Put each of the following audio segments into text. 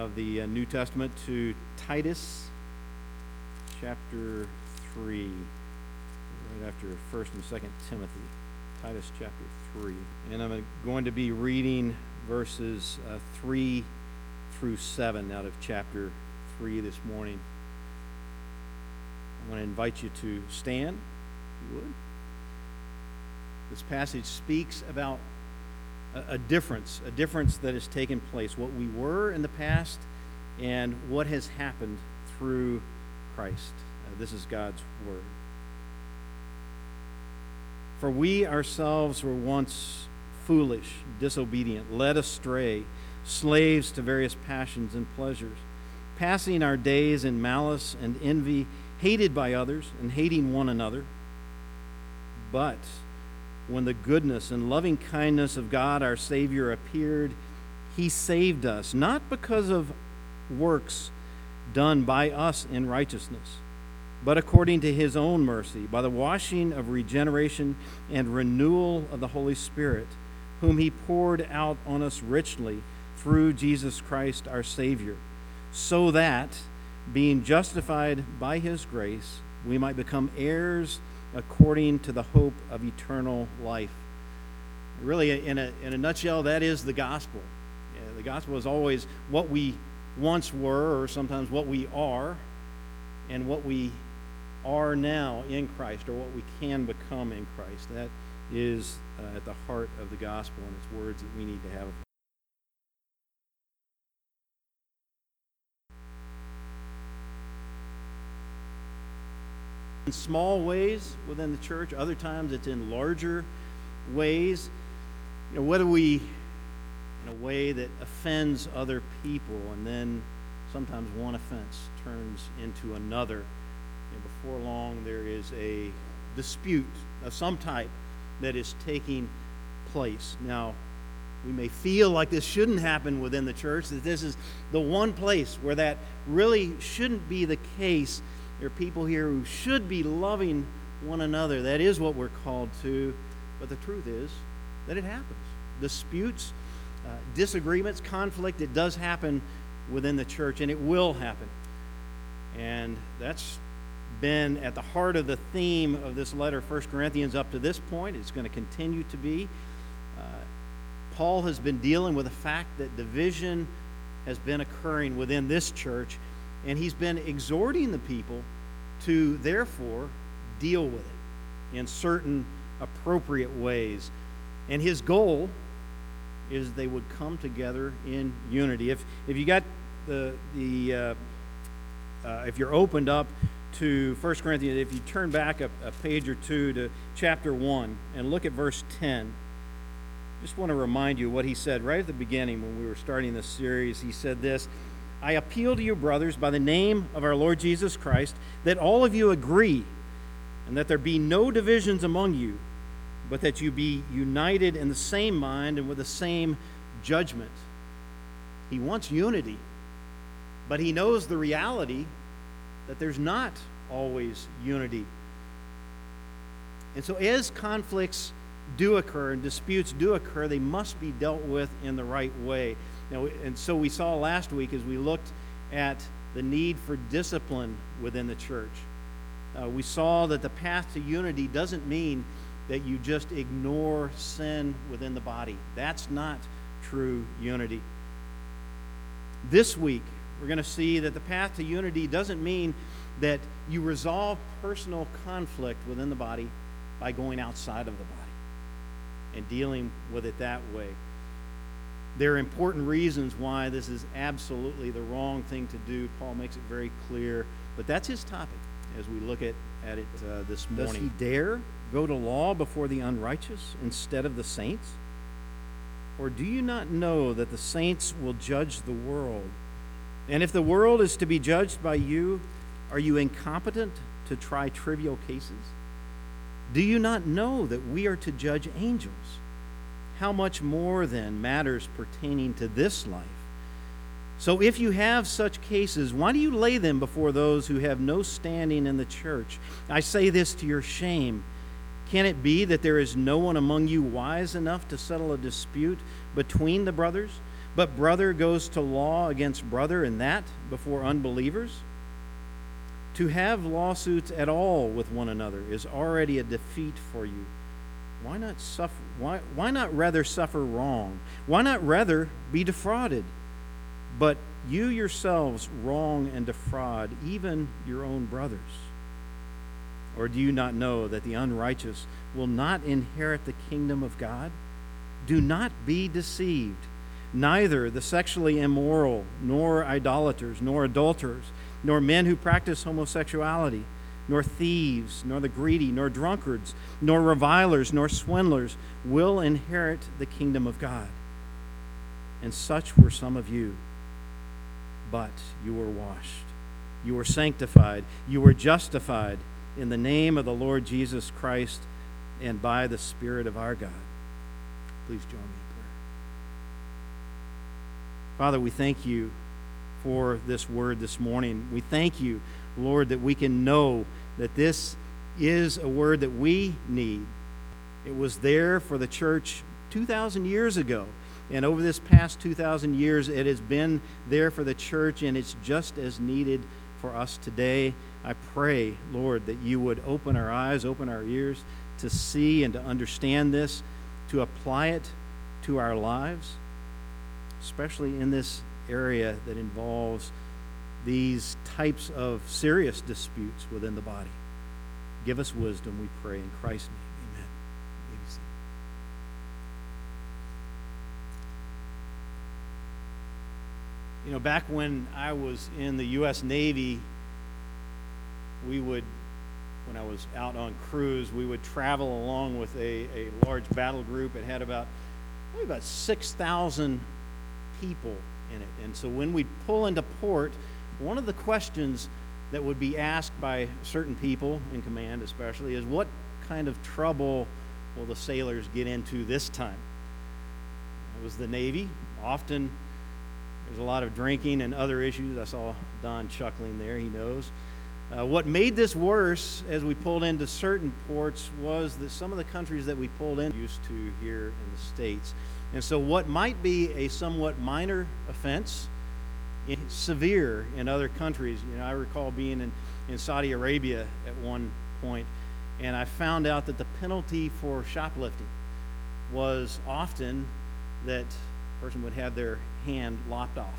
of the New Testament to Titus chapter 3, right after 1st and 2nd Timothy. Titus chapter 3. And I'm going to be reading verses 3 through 7 out of chapter 3 this morning. I want to invite you to stand, if you would. This passage speaks about a difference that has taken place, what we were in the past and what has happened through Christ. This is God's word. For we ourselves were once foolish, disobedient, led astray, slaves to various passions and pleasures, passing our days in malice and envy, hated by others and hating one another. But when the goodness and loving kindness of God our Savior appeared, He saved us, not because of works done by us in righteousness, but according to His own mercy, by the washing of regeneration and renewal of the Holy Spirit, whom He poured out on us richly through Jesus Christ our Savior, so that, being justified by His grace, we might become heirs according to the hope of eternal life. Really, in a nutshell, that is the gospel. The gospel is always what we once were, or sometimes what we are, and what we are now in Christ, or what we can become in Christ. That is at the heart of the gospel, and it's words that we need to have. In small ways within the church, other times it's in larger ways. Whether we, in a way that offends other people, and then sometimes one offense turns into another. And before long, there is a dispute of some type that is taking place. Now, we may feel like this shouldn't happen within the church, that this is the one place where that really shouldn't be the case. There are people here who should be loving one another. That is what we're called to. But the truth is that it happens. Disputes, disagreements, conflict, it does happen within the church, and it will happen. And that's been at the heart of the theme of this letter, 1 Corinthians, up to this point. It's going to continue to be. Paul has been dealing with the fact that division has been occurring within this church, and he's been exhorting the people to, therefore, deal with it in certain appropriate ways. And his goal is they would come together in unity. If you got if you're opened up to 1 Corinthians, if you turn back a page or two to chapter 1 and look at verse 10, just want to remind you what he said right at the beginning when we were starting this series. He said this: I appeal to you, brothers, by the name of our Lord Jesus Christ, that all of you agree, and that there be no divisions among you, but that you be united in the same mind and with the same judgment. He wants unity, but he knows the reality that there's not always unity. And so as conflicts do occur and disputes do occur, they must be dealt with in the right way. And so we saw last week as we looked at the need for discipline within the church. We saw that the path to unity doesn't mean that you just ignore sin within the body. That's not true unity. This week, we're going to see that the path to unity doesn't mean that you resolve personal conflict within the body by going outside of the body and dealing with it that way. There are important reasons why this is absolutely the wrong thing to do. Paul makes it very clear, but that's his topic as we look at it this morning. Does he dare go to law before the unrighteous instead of the saints? Or do you not know that the saints will judge the world? And if the world is to be judged by you, are you incompetent to try trivial cases? Do you not know that we are to judge angels? How much more, then, matters pertaining to this life? So if you have such cases, why do you lay them before those who have no standing in the church? I say this to your shame. Can it be that there is no one among you wise enough to settle a dispute between the brothers but brother goes to law against brother, and that before unbelievers? To have lawsuits at all with one another is already a defeat for you. Why not suffer? Why not rather suffer wrong? Why not rather be defrauded? But you yourselves wrong and defraud even your own brothers. Or do you not know that the unrighteous will not inherit the kingdom of God? Do not be deceived. Neither the sexually immoral, nor idolaters, nor adulterers, nor men who practice homosexuality, nor thieves, nor the greedy, nor drunkards, nor revilers, nor swindlers will inherit the kingdom of God. And such were some of you. But you were washed, you were sanctified, you were justified in the name of the Lord Jesus Christ and by the Spirit of our God. Please join me in prayer. Father, we thank you for this word this morning. We thank you, Lord, that we can know that this is a word that we need. It was there for the church 2,000 years ago. And over this past 2,000 years, it has been there for the church, and it's just as needed for us today. I pray, Lord, that you would open our eyes, open our ears to see and to understand this, to apply it to our lives, especially in this area that involves these types of serious disputes within the body. Give us wisdom, we pray, in Christ's name. Amen. You may be seated. You know, back when I was in the U.S. Navy, when I was out on cruise, we would travel along with a large battle group. It had about 6,000 people in it. And so when we'd pull into port, one of the questions that would be asked by certain people in command especially is, what kind of trouble will the sailors get into this time? It was the Navy. Often there's a lot of drinking and other issues. I saw Don chuckling there. He knows. What made this worse as we pulled into certain ports was that some of the countries that we pulled in used to here in the States. And so what might be a somewhat minor offense, severe in other countries. You know, I recall being in Saudi Arabia at one point, and I found out that the penalty for shoplifting was often that a person would have their hand lopped off.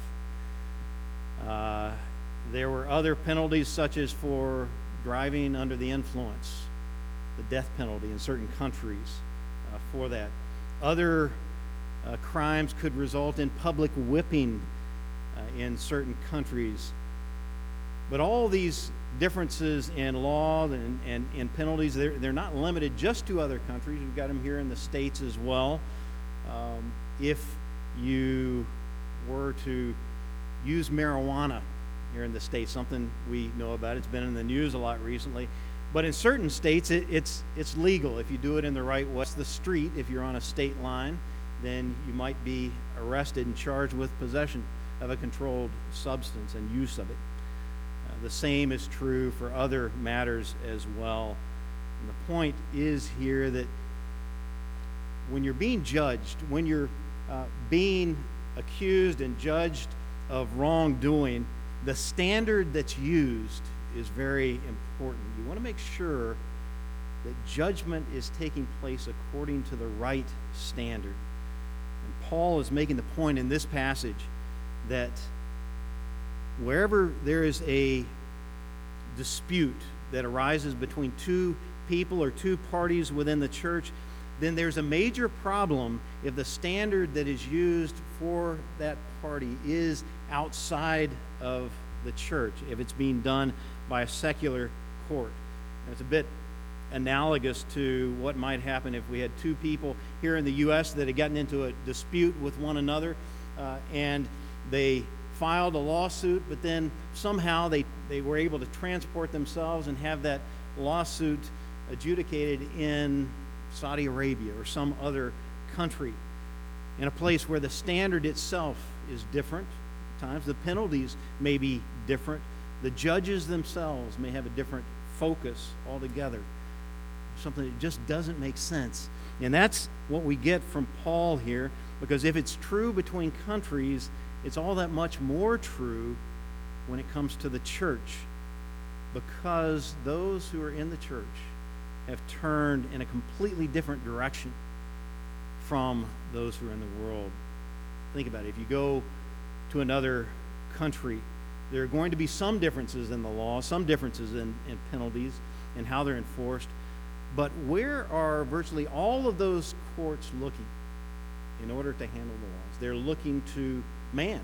There were other penalties, such as for driving under the influence, the death penalty in certain countries for that. Other crimes could result in public whipping in certain countries. But all these differences in law and penalties, they're not limited just to other countries. We've got them here in the States as well. If you were to use marijuana here in the States, something we know about, it's been in the news a lot recently, but in certain states it's legal if you do it in the right way. It's the street. If you're on a state line, then you might be arrested and charged with possession of a controlled substance and use of it. The same is true for other matters as well. And the point is here that when you're being judged, when you're being accused and judged of wrongdoing, the standard that's used is very important. You want to make sure that judgment is taking place according to the right standard. And Paul is making the point in this passage that wherever there is a dispute that arises between two people or two parties within the church, then there's a major problem if the standard that is used for that party is outside of the church, if it's being done by a secular court. And it's a bit analogous to what might happen if we had two people here in the U.S. that had gotten into a dispute with one another, and they filed a lawsuit, but then somehow they were able to transport themselves and have that lawsuit adjudicated in Saudi Arabia or some other country, in a place where the standard itself is different. At times the penalties may be different. The judges themselves may have a different focus altogether. Something that just doesn't make sense. And that's what we get from Paul here, Because if it's true between countries, it's all that much more true when it comes to the church, because those who are in the church have turned in a completely different direction from those who are in the world. Think about it. If you go to another country, there are going to be some differences in the law, some differences in penalties and how they're enforced. But where are virtually all of those courts looking in order to handle the laws? They're looking to man.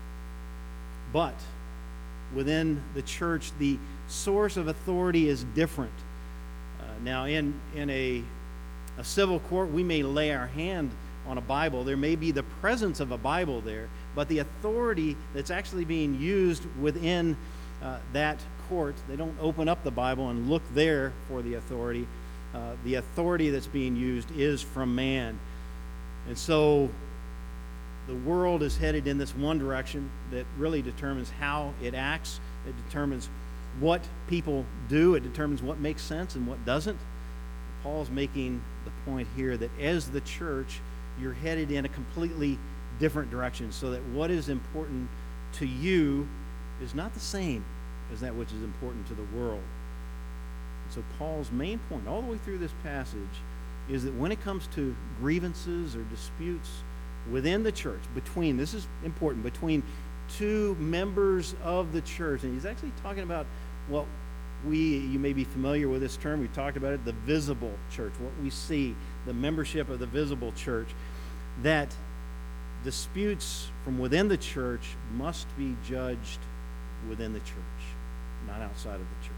But within the church, the source of authority is different. Now, in a civil court, we may lay our hand on a Bible. There may be the presence of a Bible there, but the authority that's actually being used within that court, they don't open up the Bible and look there for the authority. The authority that's being used is from man. And so the world is headed in this one direction that really determines how it acts. It determines what people do. It determines what makes sense and what doesn't. Paul's making the point here that as the church, you're headed in a completely different direction, so that what is important to you is not the same as that which is important to the world. So Paul's main point all the way through this passage is that when it comes to grievances or disputes within the church, this is important, between two members of the church, and he's actually talking about what you may be familiar with this term, we've talked about it, the visible church, what we see, the membership of the visible church, that disputes from within the church must be judged within the church, not outside of the church.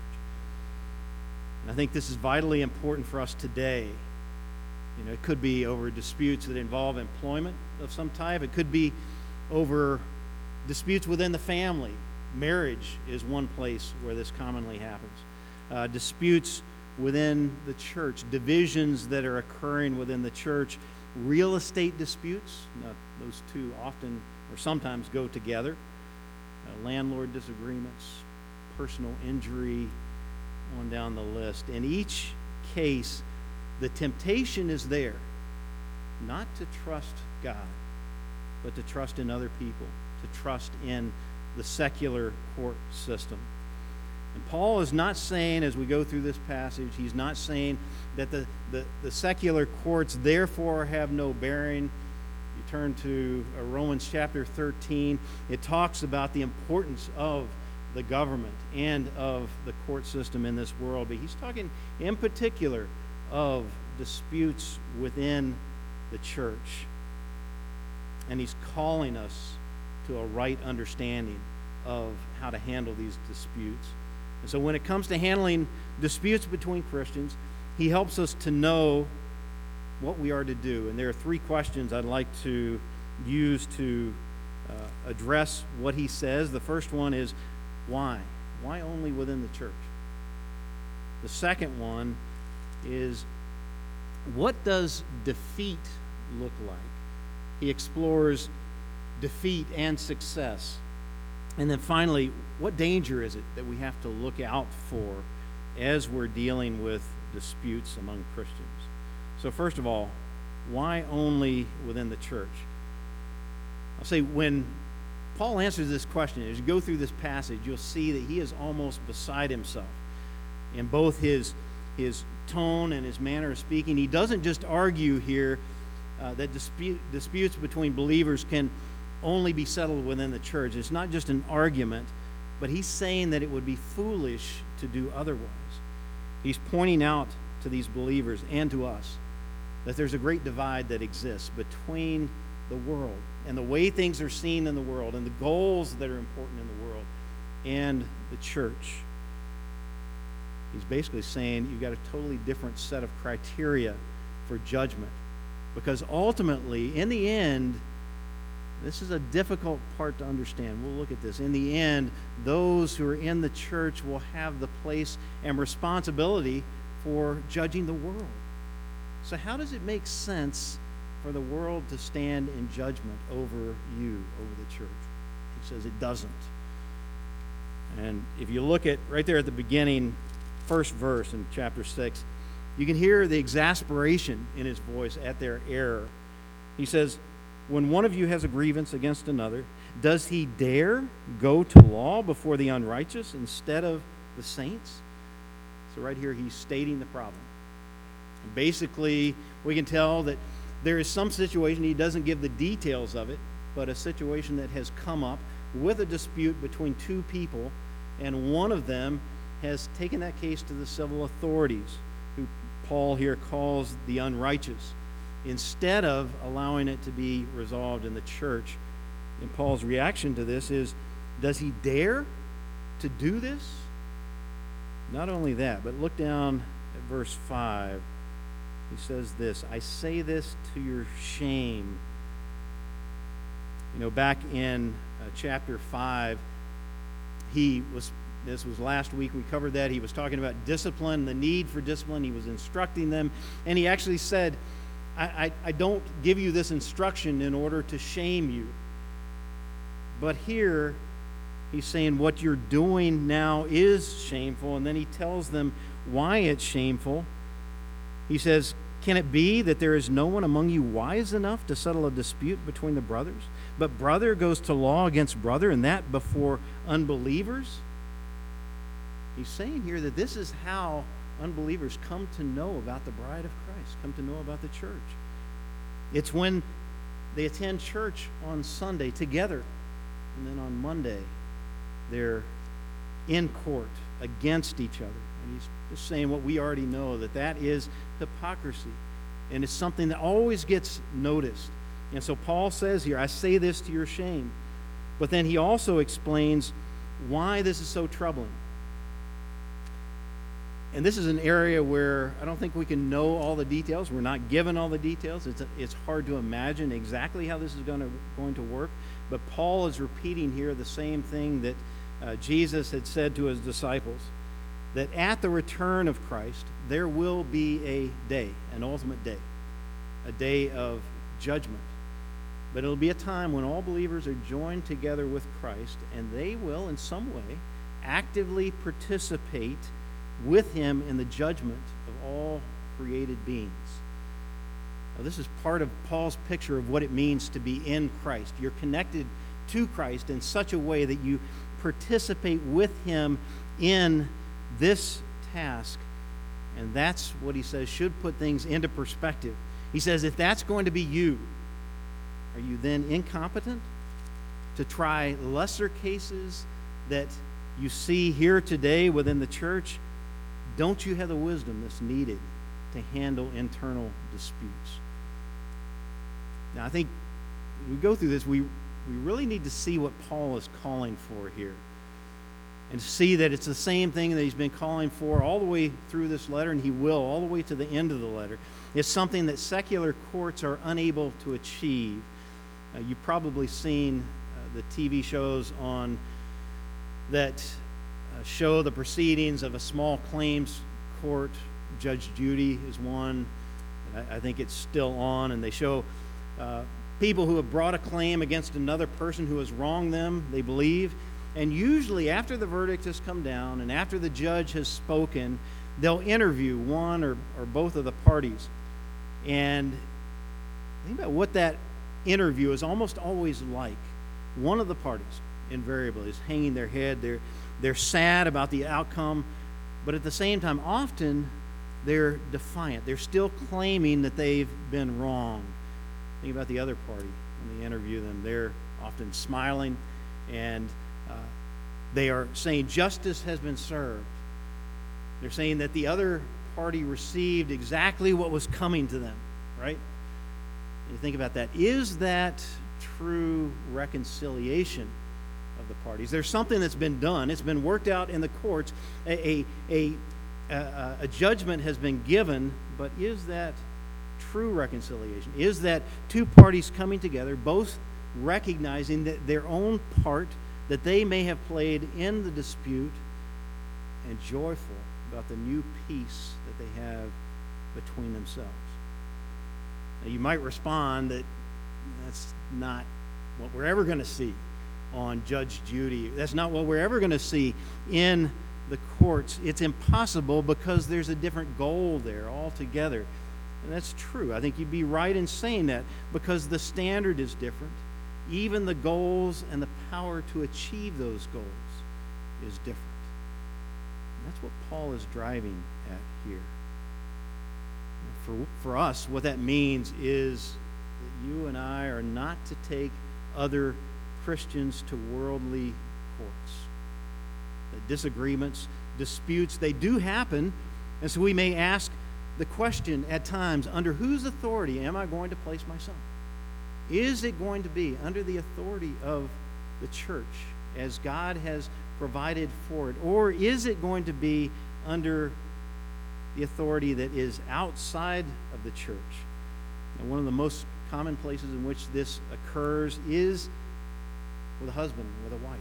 And I think this is vitally important for us today. It could be over disputes that involve employment of some type. It could be over disputes within the family. Marriage is one place where this commonly happens. Disputes within the church, divisions that are occurring within the church, real estate disputes. Now, those two often or sometimes go together. Landlord disagreements, personal injury, on down the list. In each case, the temptation is there not to trust God, but to trust in other people, to trust in the secular court system. And Paul is not saying, as we go through this passage, he's not saying that the secular courts therefore have no bearing. You turn to Romans chapter 13. It talks about the importance of the government and of the court system in this world. But he's talking in particular of disputes within the church. And he's calling us to a right understanding of how to handle these disputes. And so when it comes to handling disputes between Christians, he helps us to know what we are to do. And there are three questions I'd like to use to address what he says. The first one is, why? Why only within the church? The second one is, what does defeat look like? He explores defeat and success. And then finally, what danger is it that we have to look out for as we're dealing with disputes among Christians? So first of all, why only within the church? I'll say when Paul answers this question, as you go through this passage, you'll see that he is almost beside himself in both his tone and his manner of speaking. He doesn't just argue here that disputes between believers can only be settled within the church. It's not just an argument, but he's saying that it would be foolish to do otherwise. He's pointing out to these believers and to us that there's a great divide that exists between the world and the way things are seen in the world and the goals that are important in the world and the church. He's basically saying you've got a totally different set of criteria for judgment, because ultimately, in the end, this is a difficult part to understand. We'll look at this. In the end, those who are in the church will have the place and responsibility for judging the world. So how does it make sense for the world to stand in judgment over you, over the church? He says it doesn't. And if you look at right there at the beginning, first verse in chapter 6, you can hear the exasperation in his voice at their error. He says, when one of you has a grievance against another, does he dare go to law before the unrighteous instead of the saints? So right here he's stating the problem. Basically, we can tell that there is some situation, he doesn't give the details of it, but a situation that has come up with a dispute between two people, and one of them has taken that case to the civil authorities, who Paul here calls the unrighteous, instead of allowing it to be resolved in the church. And Paul's reaction to this is, does he dare to do this? Not only that, but look down at verse 5. He says this, I say this to your shame. You know, back in chapter 5, this was last week, we covered that. He was talking about discipline, the need for discipline. He was instructing them. And he actually said, I don't give you this instruction in order to shame you. But here, he's saying what you're doing now is shameful. And then he tells them why it's shameful. He says, can it be that there is no one among you wise enough to settle a dispute between the brothers? But brother goes to law against brother, and that before unbelievers? He's saying here that this is how unbelievers come to know about the bride of Christ, come to know about the church. It's when they attend church on Sunday together, and then on Monday they're in court against each other. And he's just saying what we already know, that is hypocrisy. And it's something that always gets noticed. And so Paul says here, I say this to your shame. But then he also explains why this is so troubling. And this is an area where I don't think we can know all the details. We're not given all the details. It's hard to imagine exactly how this is going to work. But Paul is repeating here the same thing that Jesus had said to his disciples, that at the return of Christ, there will be a day, an ultimate day, a day of judgment. But it'll be a time when all believers are joined together with Christ, and they will, in some way, actively participate with him in the judgment of all created beings. Now, this is part of Paul's picture of what it means to be in Christ. You're connected to Christ in such a way that you participate with him in this task. And that's what he says should put things into perspective. He says, if that's going to be you, are you then incompetent to try lesser cases that you see here today within the church? Don't you have the wisdom that's needed to handle internal disputes? Now, I think as we go through this, we really need to see what Paul is calling for here, and to see that it's the same thing that he's been calling for all the way through this letter, and he will all the way to the end of the letter. It's something that secular courts are unable to achieve. You've probably seen the TV shows on that show the proceedings of a small claims court. Judge Judy is one. I think it's still on, and they show people who have brought a claim against another person who has wronged them, they believe. And usually after the verdict has come down and after the judge has spoken, they'll interview one or both of the parties. And think about what that interview is almost always like. One of the parties, invariably, is hanging their head. They're sad about the outcome, but at the same time, often they're defiant. They're still claiming that they've been wrong. Think about the other party. When they interview them, they're often smiling, and they are saying justice has been served. They're saying that the other party received exactly what was coming to them, right? And you think about that. Is that true reconciliation of the parties? There's something that's been done. It's been worked out in the courts. A judgment has been given, but is that true reconciliation? Is that two parties coming together, both recognizing that their own part that they may have played in the dispute, and joyful about the new peace that they have between themselves? Now, you might respond that that's not what we're ever going to see on Judge Judy. That's not what we're ever going to see in the courts. It's impossible because there's a different goal there altogether. And that's true. I think you'd be right in saying that because the standard is different. Even the goals and the power to achieve those goals is different. And that's what Paul is driving at here. For us, what that means is that you and I are not to take other Christians to worldly courts. The disagreements, disputes, they do happen, and so we may ask the question at times, under whose authority am I going to place myself? Is it going to be under the authority of the church as God has provided for it? Or is it going to be under the authority that is outside of the church? And one of the most common places in which this occurs is with a husband, with a wife.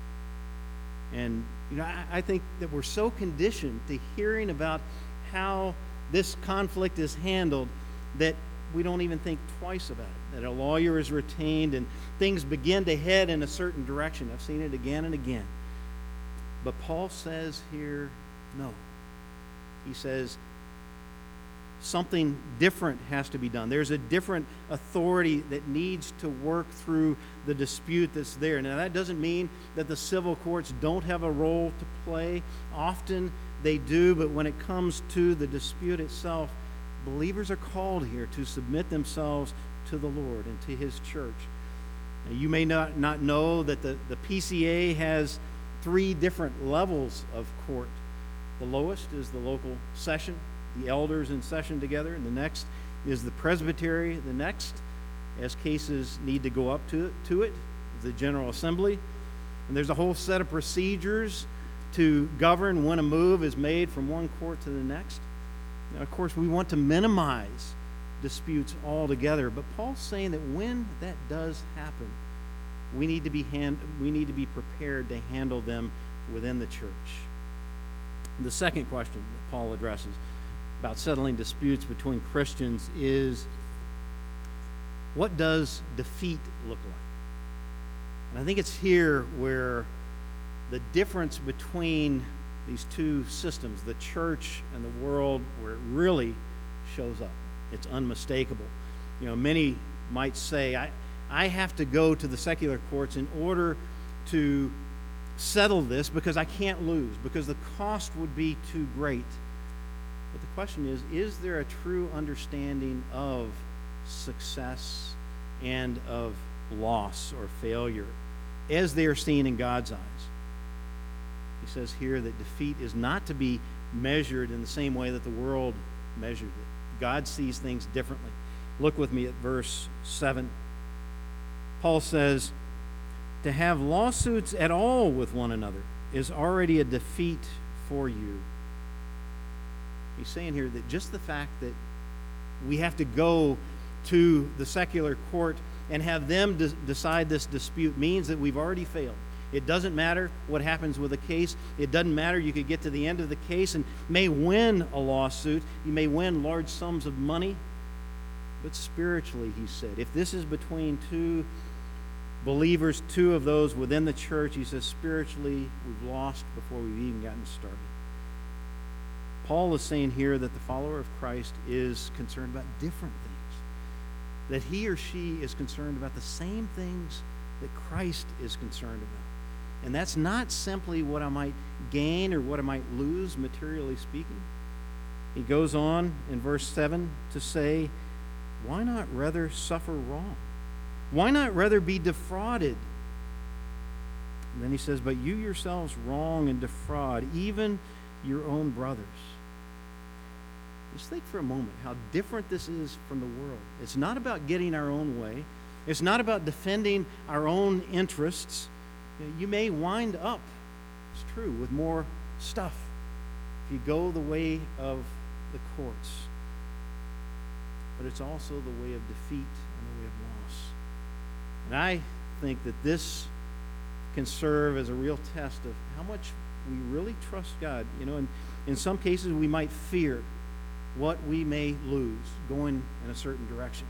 And I think that we're so conditioned to hearing about how this conflict is handled that we don't even think twice about it, that a lawyer is retained and things begin to head in a certain direction. I've seen it again and again. But Paul says here, no. He says something different has to be done. There's a different authority that needs to work through the dispute that's there. Now, that doesn't mean that the civil courts don't have a role to play. Often they do, but when it comes to the dispute itself, believers are called here to submit themselves to the Lord and to His church. Now, you may not know that the PCA has 3 different levels of court. The lowest is the local session, the elders in session together, and the next is the presbytery. The next, as cases need to go up to it, is the General Assembly. And there's a whole set of procedures to govern when a move is made from one court to the next. Now, of course, we want to minimize disputes altogether, but Paul's saying that when that does happen, we need to be prepared to handle them within the church. The second question that Paul addresses about settling disputes between Christians is, what does defeat look like? And I think it's here where the difference between these two systems, the church and the world, where it really shows up. It's unmistakable. Many might say, I have to go to the secular courts in order to settle this because I can't lose, because the cost would be too great. But the question is there a true understanding of success and of loss or failure as they are seen in God's eyes? He says here that defeat is not to be measured in the same way that the world measured it. God sees things differently. Look with me at verse 7. Paul says, to have lawsuits at all with one another is already a defeat for you. He's saying here that just the fact that we have to go to the secular court and have them decide this dispute means that we've already failed. It doesn't matter what happens with a case. It doesn't matter. You could get to the end of the case and may win a lawsuit. You may win large sums of money. But spiritually, he said, if this is between two believers, 2 of those within the church, he says, spiritually, we've lost before we've even gotten started. Paul is saying here that the follower of Christ is concerned about different things, that he or she is concerned about the same things that Christ is concerned about. And that's not simply what I might gain or what I might lose, materially speaking. He goes on in verse 7 to say, why not rather suffer wrong? Why not rather be defrauded? And then he says, but you yourselves wrong and defraud even your own brothers. Just think for a moment how different this is from the world. It's not about getting our own way. It's not about defending our own interests. You may wind up, it's true, with more stuff if you go the way of the courts. But it's also the way of defeat and the way of loss. And I think that this can serve as a real test of how much we really trust God. In some cases we might fear what we may lose going in a certain direction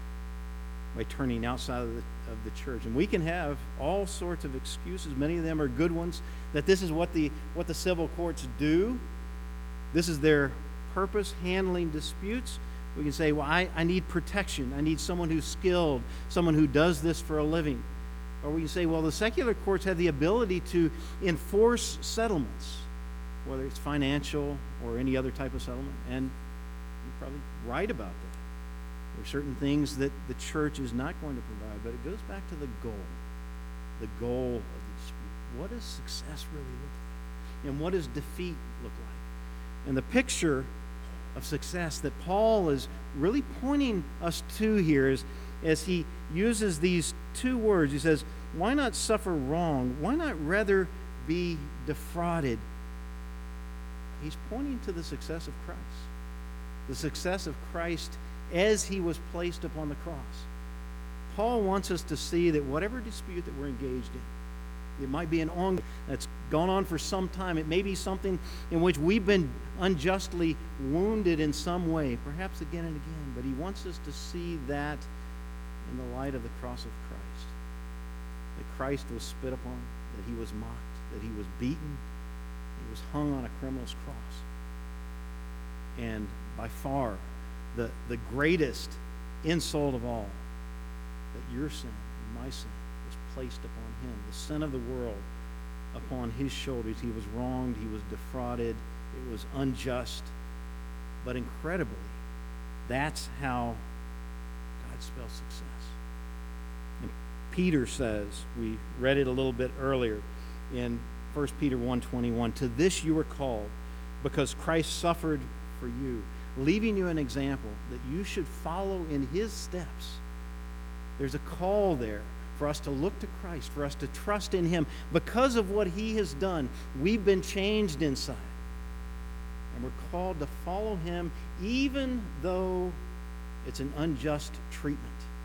by turning outside of the church. And we can have all sorts of excuses. Many of them are good ones, that this is what the civil courts do. This is their purpose, handling disputes. We can say, well, I need protection. I need someone who's skilled, someone who does this for a living. Or we can say, well, the secular courts have the ability to enforce settlements, whether it's financial or any other type of settlement. And you're probably right about that. There are certain things that the church is not going to provide, but it goes back to the goal of the dispute. What does success really look like? And what does defeat look like? And the picture of success that Paul is really pointing us to here is, as he uses these two words. He says, why not suffer wrong? Why not rather be defrauded? He's pointing to the success of Christ. The success of Christ as he was placed upon the cross. Paul wants us to see that whatever dispute that we're engaged in, it might be an ongoing that's gone on for some time. It may be something in which we've been unjustly wounded in some way, perhaps again and again. But he wants us to see that in the light of the cross of Christ. That Christ was spit upon, that he was mocked, that he was beaten, he was hung on a criminal's cross. And by far, the greatest insult of all, that your sin and my sin was placed upon him. The sin of the world upon his shoulders. He was wronged, he was defrauded, it was unjust. But incredibly, that's how God spells success. And Peter says, we read it a little bit earlier in 1 Peter 1:21, to this you were called, because Christ suffered for you, leaving you an example that you should follow in his steps. There's a call there for us to look to Christ, for us to trust in him. Because of what he has done, we've been changed inside. And we're called to follow him even though it's an unjust treatment.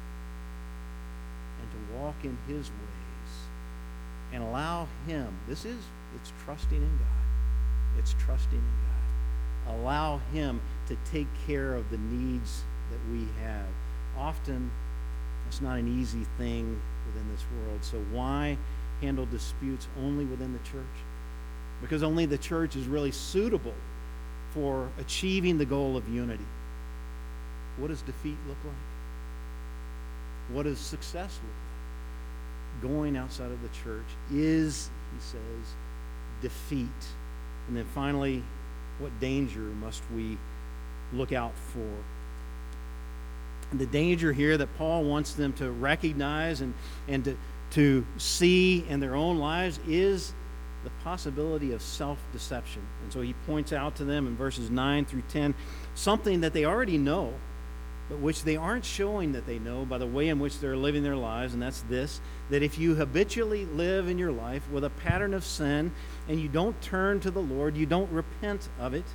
And to walk in his ways and allow him, it's trusting in God. It's trusting in God. Allow him to take care of the needs that we have. Often, it's not an easy thing within this world. So why handle disputes only within the church? Because only the church is really suitable for achieving the goal of unity. What does defeat look like? What does success look like? Going outside of the church is, he says, defeat. And then finally, what danger must we look out for? The danger here that Paul wants them to recognize and to see in their own lives is the possibility of self-deception. And so he points out to them in verses 9 through 10 something that they already know, but which they aren't showing that they know by the way in which they're living their lives, and that's this, that if you habitually live in your life with a pattern of sin and you don't turn to the Lord, you don't repent of it,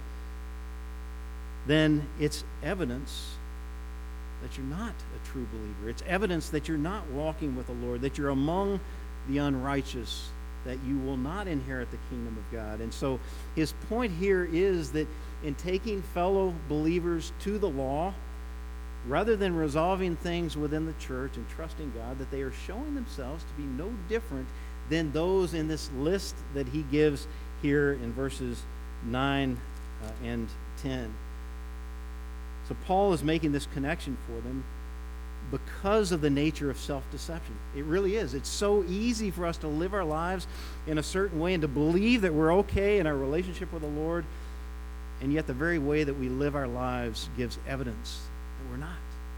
then it's evidence that you're not a true believer. It's evidence that you're not walking with the Lord, that you're among the unrighteous, that you will not inherit the kingdom of God. And so his point here is that in taking fellow believers to the law, rather than resolving things within the church and trusting God, that they are showing themselves to be no different than those in this list that he gives here in verses 9 and 10. So Paul is making this connection for them because of the nature of self-deception. It really is. It's so easy for us to live our lives in a certain way and to believe that we're okay in our relationship with the Lord, and yet the very way that we live our lives gives evidence that we're not.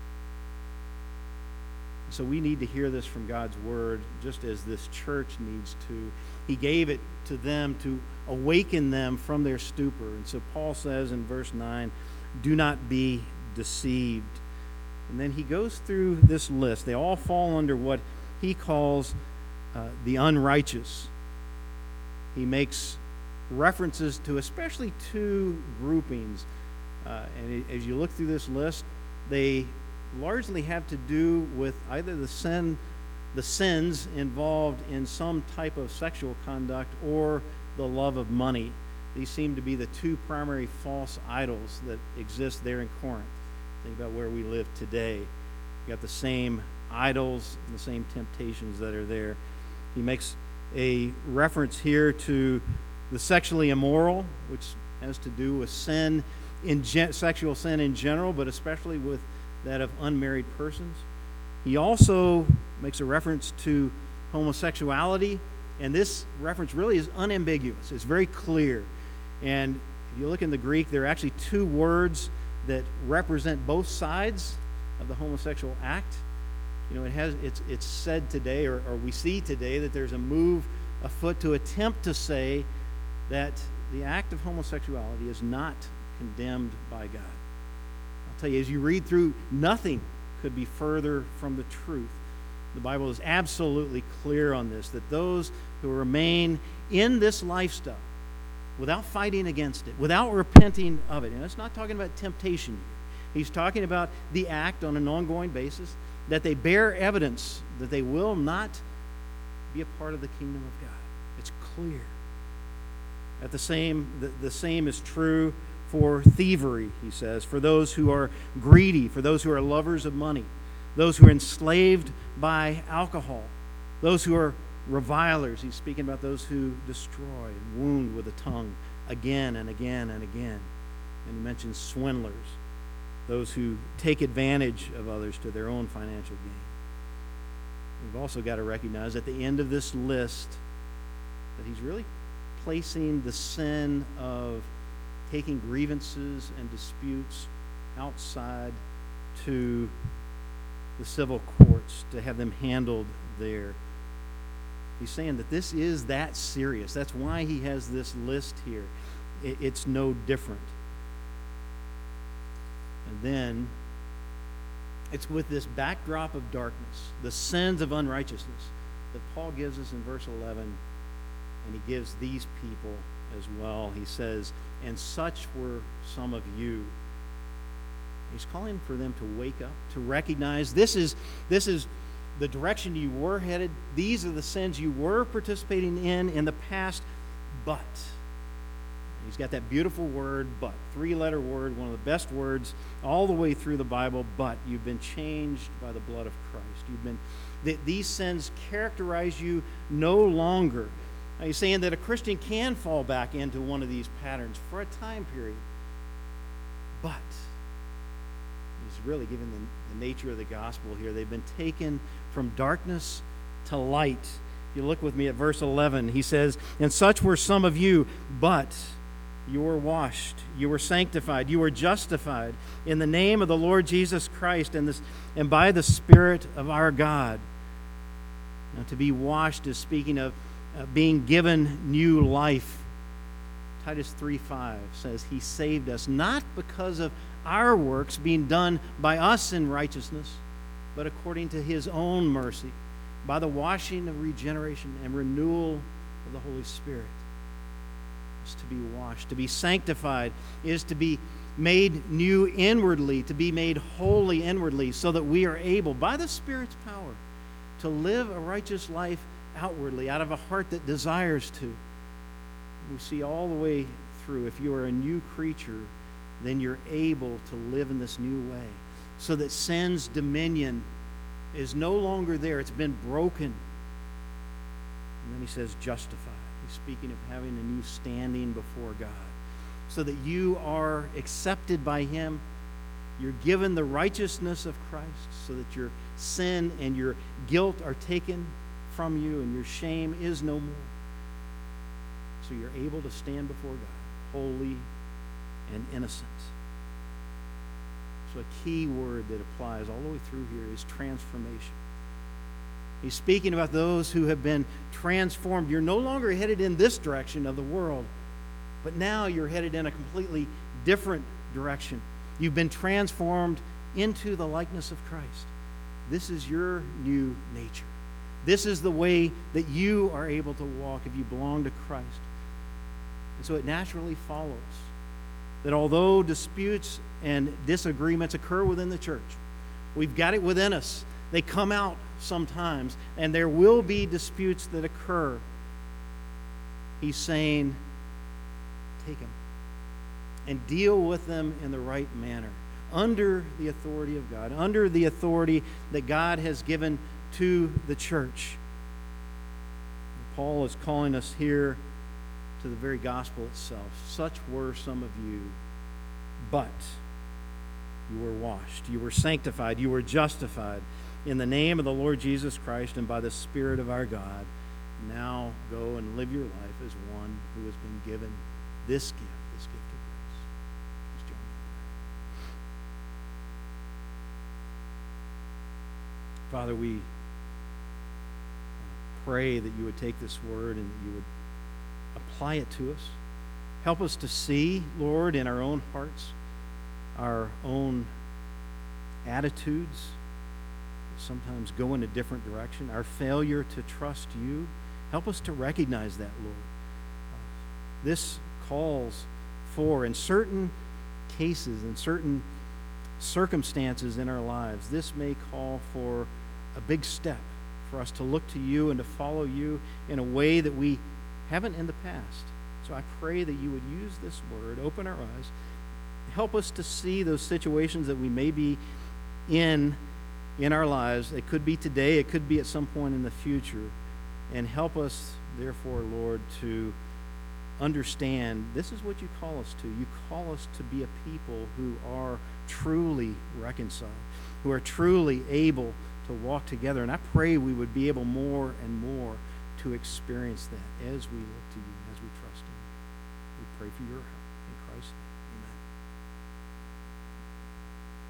So we need to hear this from God's word, just as this church needs to. He gave it to them to awaken them from their stupor. And so Paul says in verse 9, do not be deceived. And then he goes through this list. They all fall under what he calls the unrighteous. He makes references to especially two groupings. And as you look through this list, they largely have to do with either the sins involved in some type of sexual conduct or the love of money. These seem to be the two primary false idols that exist there in Corinth. Think about where we live today. You got the same idols and the same temptations that are there. He makes a reference here to the sexually immoral, which has to do with sin in sexual sin in general, but especially with that of unmarried persons. He also makes a reference to homosexuality, and this reference really is unambiguous. It's very clear. And if you look in the Greek, there are actually two words that represent both sides of the homosexual act. You know, it's said today, or we see today, that there's a move afoot to attempt to say that the act of homosexuality is not condemned by God. I'll tell you, as you read through, nothing could be further from the truth. The Bible is absolutely clear on this, that those who remain in this lifestyle without fighting against it, without repenting of it, and it's not talking about temptation here. He's talking about the act on an ongoing basis, that they bear evidence that they will not be a part of the kingdom of God. It's clear. The same is true for thievery, he says, for those who are greedy, for those who are lovers of money, those who are enslaved by alcohol, those who are revilers. He's speaking about those who destroy and wound with the tongue again and again and again. And he mentions swindlers, those who take advantage of others to their own financial gain. We've also got to recognize at the end of this list that he's really placing the sin of taking grievances and disputes outside to the civil courts to have them handled there. He's saying that this is that serious. That's why he has this list here. It's no different. And then it's with this backdrop of darkness, the sins of unrighteousness, that Paul gives us in verse 11, and he gives these people as well. He says, and such were some of you. He's calling for them to wake up, to recognize this is the direction you were headed. These are the sins you were participating in the past, but. He's got that beautiful word, but. Three-letter word, one of the best words all the way through the Bible, but. You've been changed by the blood of Christ. These sins characterize you no longer. Now, he's saying that a Christian can fall back into one of these patterns for a time period, but he's really given the nature of the gospel here. They've been taken from darkness to light. You look with me at verse 11. He says, and such were some of you, but you were washed, you were sanctified, you were justified in the name of the Lord Jesus Christ and by the Spirit of our God. Now, to be washed is speaking of being given new life. Titus 3:5 says he saved us, not because of our works being done by us in righteousness, but according to his own mercy, by the washing of regeneration and renewal of the Holy Spirit. Is to be washed. To be sanctified is to be made new inwardly, to be made holy inwardly, so that we are able, by the Spirit's power, to live a righteous life outwardly, out of a heart that desires to. We see all the way through, if you are a new creature, then you're able to live in this new way, so that sin's dominion is no longer there. It's been broken. And then he says justified. He's speaking of having a new standing before God, so that you are accepted by him. You're given the righteousness of Christ, so that your sin and your guilt are taken from you and your shame is no more. So you're able to stand before God, holy and innocent. So a key word that applies all the way through here is transformation. He's speaking about those who have been transformed. You're no longer headed in this direction of the world, but now you're headed in a completely different direction. You've been transformed into the likeness of Christ. This is your new nature. This is the way that you are able to walk if you belong to Christ. And so it naturally follows that although disputes and disagreements occur within the church, we've got it within us. They come out sometimes, and there will be disputes that occur. He's saying, take them and deal with them in the right manner, under the authority of God, under the authority that God has given to the church. Paul is calling us here to the very gospel itself. Such were some of you, but you were washed, you were sanctified, you were justified in the name of the Lord Jesus Christ and by the Spirit of our God. Now go and live your life as one who has been given this gift of grace. Please join me in prayer. Father, we pray that you would take this word and that you would apply it to us. Help us to see, Lord, in our own hearts, our own attitudes sometimes go in a different direction, our failure to trust you. Help us to recognize that, Lord. This calls for, in certain cases, in certain circumstances in our lives, this may call for a big step for us to look to you and to follow you in a way that we haven't in the past. So I pray that you would use this word, open our eyes, help us to see those situations that we may be in our lives. It could be today, it could be at some point in the future. And help us, therefore, Lord, to understand this is what you call us to. You call us to be a people who are truly reconciled, who are truly able to walk together. And I pray we would be able more and more to experience that as we look to you, as we trust in you. We pray for your help. In Christ's name.